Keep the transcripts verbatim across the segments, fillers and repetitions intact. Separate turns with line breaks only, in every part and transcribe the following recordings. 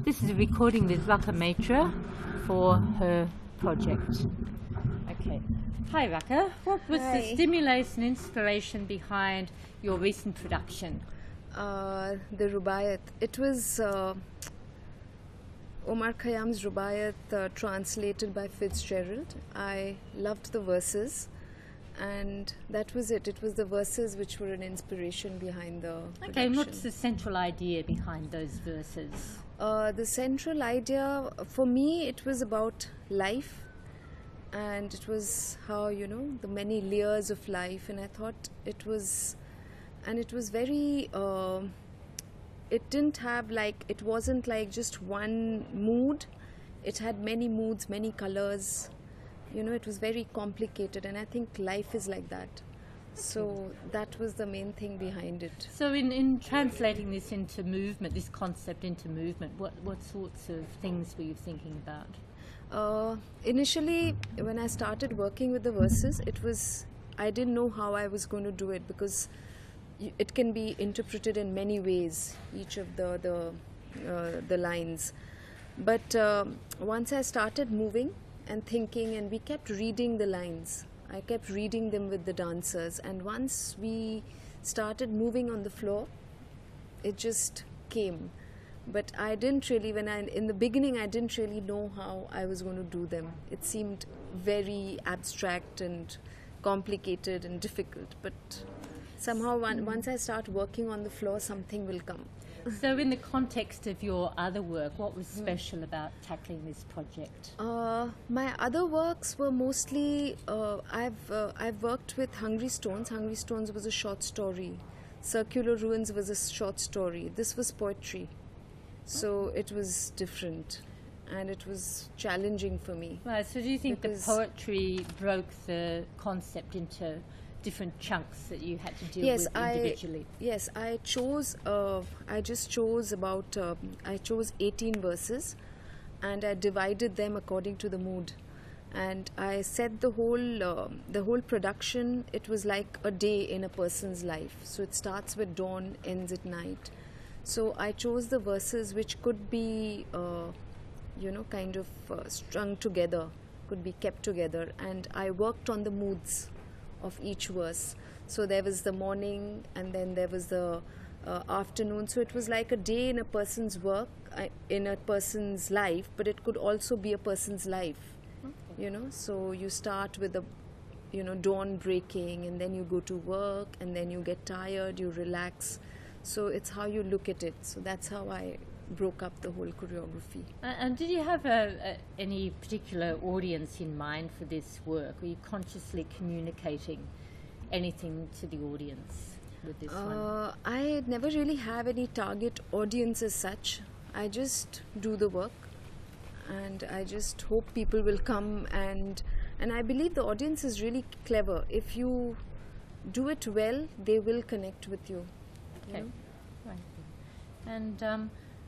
This is a recording with Raka Maitra for her project. Okay. Hi Raka, what was
Hi.
the stimulus and inspiration behind your recent production?
Uh, the Rubaiyat. It was uh, Omar Khayyam's Rubaiyat uh, translated by Fitzgerald. I loved the verses, and that was it. It was the verses which were an inspiration behind the
Okay,
production.
and what's the central idea behind those verses?
Uh, the central idea for me, it was about life, and it was how, you know, the many layers of life, and I thought it was, and it was very, uh, it didn't have like, it wasn't like just one mood, it had many moods, many colors, you know, it was very complicated, and I think life is like that. So that was the main thing behind it.
So in, in translating this into movement, this concept into movement, what, what sorts of things were you thinking about?
Uh, initially, when I started working with the verses, it was, I didn't know how I was going to do it, because y- it can be interpreted in many ways, each of the the, uh, the lines. But um once I started moving and thinking, and we kept reading the lines, I kept reading them with the dancers, and once we started moving on the floor, it just came. But I didn't really, when I, in the beginning, I didn't really know how I was going to do them. It seemed very abstract and complicated and difficult. But somehow, one, once I start working on the floor, something will come.
So in the context of your other work, what was special about tackling this project?
Uh, my other works were mostly, uh, I've, uh, I've worked with Hungry Stones. Hungry Stones was a short story. Circular Ruins was a short story. This was poetry. So it was different, and it was challenging for me.
Right, so do you think
Because-
the poetry broke the concept into different chunks that you had to deal
Yes,
with
I
individually?
yes I chose. Uh, I just chose about. Uh, I chose eighteen verses, and I divided them according to the mood, and I said the whole uh, the whole production. It was like a day in a person's life. So it starts with dawn, ends at night. So I chose the verses which could be, uh, you know, kind of uh, strung together, could be kept together, and I worked on the moods of each verse. So there was the morning, and then there was the uh, afternoon. So it was like a day in a person's work, uh, in a person's life, but it could also be a person's life. You know, so you start with the, you know, dawn breaking, and then you go to work, and then you get tired, you relax. So it's how you look at it. So that's how I broke up the whole choreography.
Uh, and did you have a, a, any particular audience in mind for this work? Were you consciously communicating anything to the audience with this one?
Uh, I never really have any target audience as such. I just do the work, and I just hope people will come, and and I believe the audience is really clever. If you do it well, they will connect with you. you
Okay.
know?
Right. And um,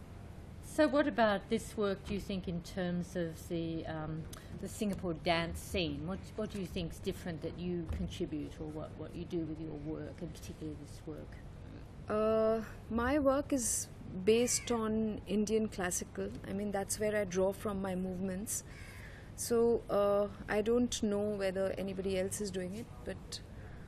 so what about this work, do you think, in terms of the um, the Singapore dance scene? What, what do you think is different that you contribute, or what, what you do with your work, and particularly this work?
Uh, my work is based on Indian classical. I mean, that's where I draw from my movements. So uh, I don't know whether anybody else is doing it, but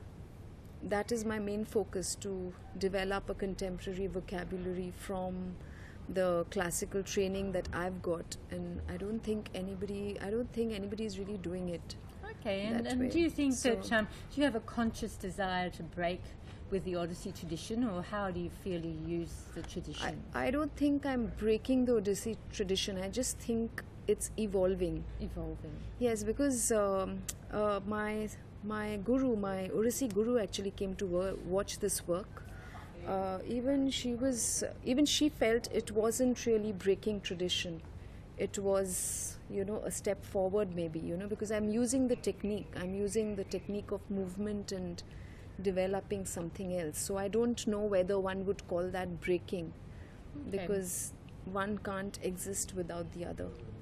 that is my main focus, to develop a contemporary vocabulary from the classical training that I've got. And I don't think anybody, I don't think anybody is really doing it.
Okay, and,
that
and
way.
do you think that,
So-
um, do you have a conscious desire to break with the Odyssey tradition, or how do you feel you use the
I,
tradition?
I don't think I'm breaking the Odyssey tradition. I just think it's evolving.
Evolving.
Yes, because um, uh, my my guru, my Odissi guru, actually came to wo- watch this work. Uh, even she was, even she felt it wasn't really breaking tradition. It was, you know, a step forward, maybe, you know, because I'm using the technique. I'm using the technique of movement and developing something else. So I don't know whether one would call that breaking,
Okay.
because one can't exist without the other.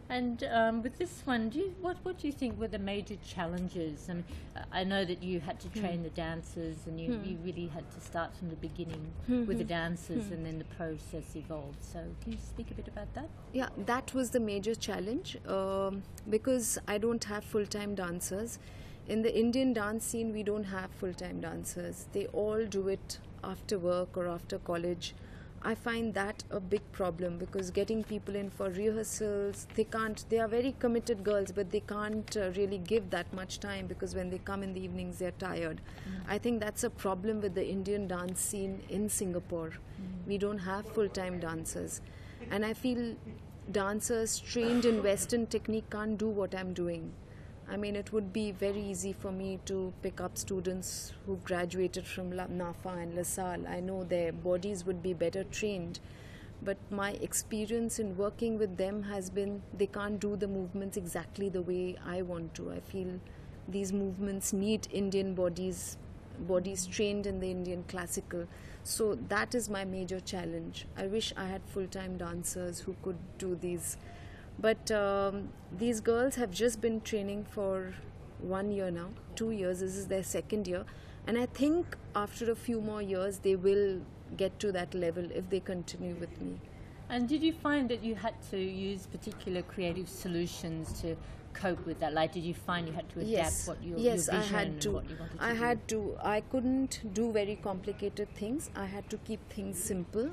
And um, with this one, do you, what what do you think were the major challenges? I mean, I know that you had to train the dancers, and you, you really had to start from the beginning with the dancers, and then the process evolved. So, can you speak a bit about that?
Yeah, that was the major challenge, um, because I don't have full-time dancers. In the Indian dance scene, we don't have full-time dancers. They all do it after work or after college. I find that a big problem, because getting people in for rehearsals, they can't, they are very committed girls, but they can't uh, really give that much time, because when they come in the evenings, they're tired. Mm. I think that's a problem with the Indian dance scene in Singapore. Mm. We don't have full-time dancers. And I feel dancers trained in Western technique can't do what I'm doing. I mean, it would be very easy for me to pick up students who graduated from La- NAFA and LaSalle. I know their bodies would be better trained, but my experience in working with them has been they can't do the movements exactly the way I want to. I feel these movements need Indian bodies, bodies trained in the Indian classical. So that is my major challenge. I wish I had full-time dancers who could do these. But um, these girls have just been training for one year now, two years. This is their second year. And I think after a few more years, they will get to that level if they continue with me.
And did you find that you had to use particular creative solutions to cope with that? Like, did you find you had to adapt
Yes,
what your,
yes,
your
I
vision
had to.
and what you wanted to
I
do?
had to. I couldn't do very complicated things. I had to keep things simple.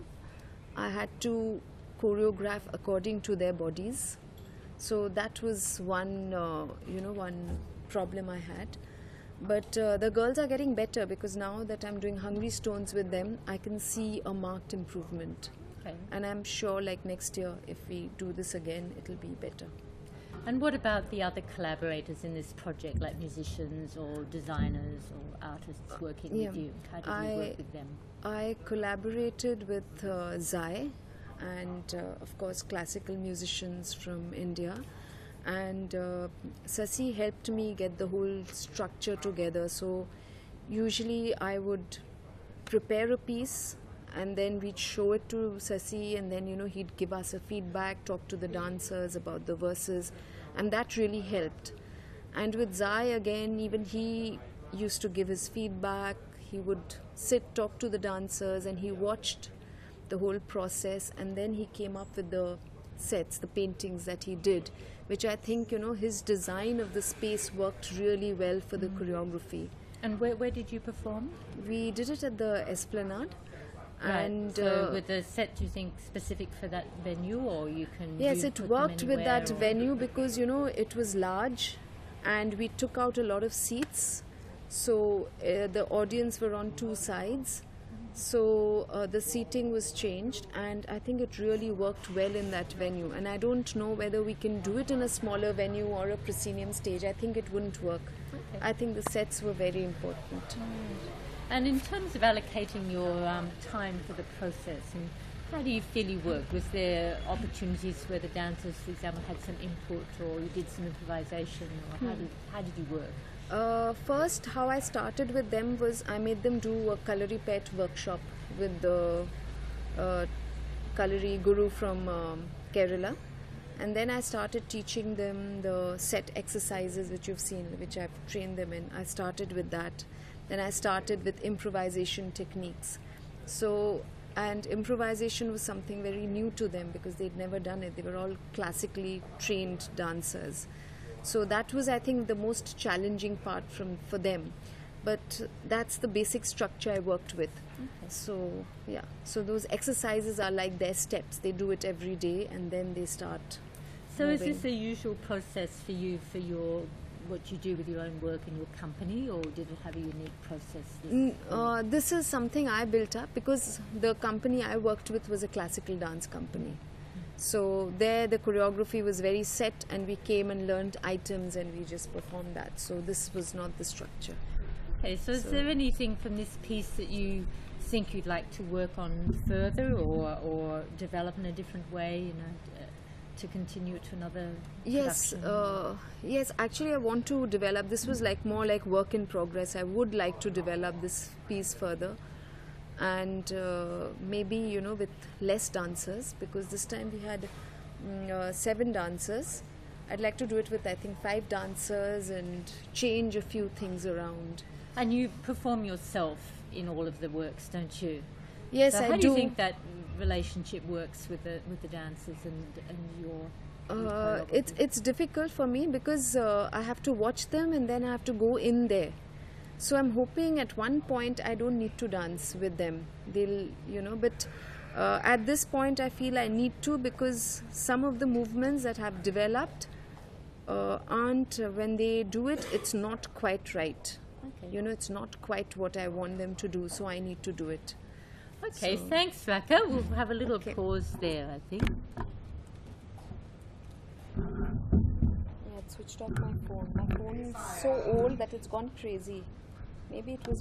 I had to choreograph according to their bodies. So that was one, uh, you know, one problem I had. But uh, the girls are getting better, because now that I'm doing Hungry Stones with them, I can see a marked improvement.
Okay.
And I'm sure, like next year, if we do this again, it'll be better.
And what about the other collaborators in this project, like musicians or designers or artists working
Yeah.
with you? How did
I-
you work with them?
I collaborated with uh, Zai and uh, of course classical musicians from India, and uh, Sasi helped me get the whole structure together. So usually I would prepare a piece and then we'd show it to Sasi, and then you know he'd give us a feedback, talk to the dancers about the verses, and that really helped. And with Zai again, even he used to give his feedback. He would sit, talk to the dancers, and he watched the whole process, and then he came up with the sets, the paintings that he did, which I think, you know, his design of the space worked really well for the choreography.
And where, where did you perform?
We did it at the Esplanade. And
right. So
uh,
with the set, do you think specific for that venue, or you can
yes,
you
it
put them
worked with
anywhere,
that
or-
venue, because you know it was large and we took out a lot of seats, so uh, the audience were on two sides, so uh, the seating was changed, and I think it really worked well in that venue. And I don't know whether we can do it in a smaller venue or a proscenium stage. I think it wouldn't work.
Okay.
I think the sets were very important.
And in terms of allocating your um, time for the process, and how do you feel you worked? Was there opportunities where the dancers, for example, had some input, or you did some improvisation, or how did how did you work?
Uh, first, how I started with them was I made them do a Kalari Pet workshop with the uh, Kalari guru from um, Kerala, and then I started teaching them the set exercises which you've seen, which I've trained them in. I started with that. Then I started with improvisation techniques. So, and improvisation was something very new to them because they'd never done it. They were all classically trained dancers. So that was, I think, the most challenging part from for them. But that's the basic structure I worked with.
Okay.
So, yeah. So those exercises are like their steps. They do it every day and then they start
So is
moving.
this a usual process for you for your what you do with your own work in your company, or did it have a unique process? This,
Mm, uh, this is something I built up because the company I worked with was a classical dance company. So there the choreography was very set and we came and learned items and we just performed that. So this was not the structure.
Okay, so is
So-
there anything from this piece that you think you'd like to work on further, or, or develop in a different way, you know, uh, to continue it to another
Yes,
production?
uh, yes. Actually, I want to develop. This was like more like work in progress. I would like to develop this piece further, and uh, maybe you know with less dancers, because this time we had mm, uh, seven dancers. I'd like to do it with, I think, five dancers and change a few things around.
And you perform yourself in all of the works, don't you?
Yes,
so
I
how
do.
do you think that relationship works with the with the dancers and, and your your
Uh, it's
choreography?
it's difficult for me because uh, I have to watch them and then I have to go in there. So I'm hoping at one point I don't need to dance with them. They'll, you know, but uh, at this point I feel I need to, because some of the movements that have developed uh, aren't, uh, when they do it, it's not quite right.
Okay.
You know, it's not quite what I want them to do, so I need to do it.
Okay,
So-
thanks, Raka. We'll have a little
Okay.
pause there, I think.
Yeah, it switched off my phone. My phone is so old that it's gone crazy. Maybe it was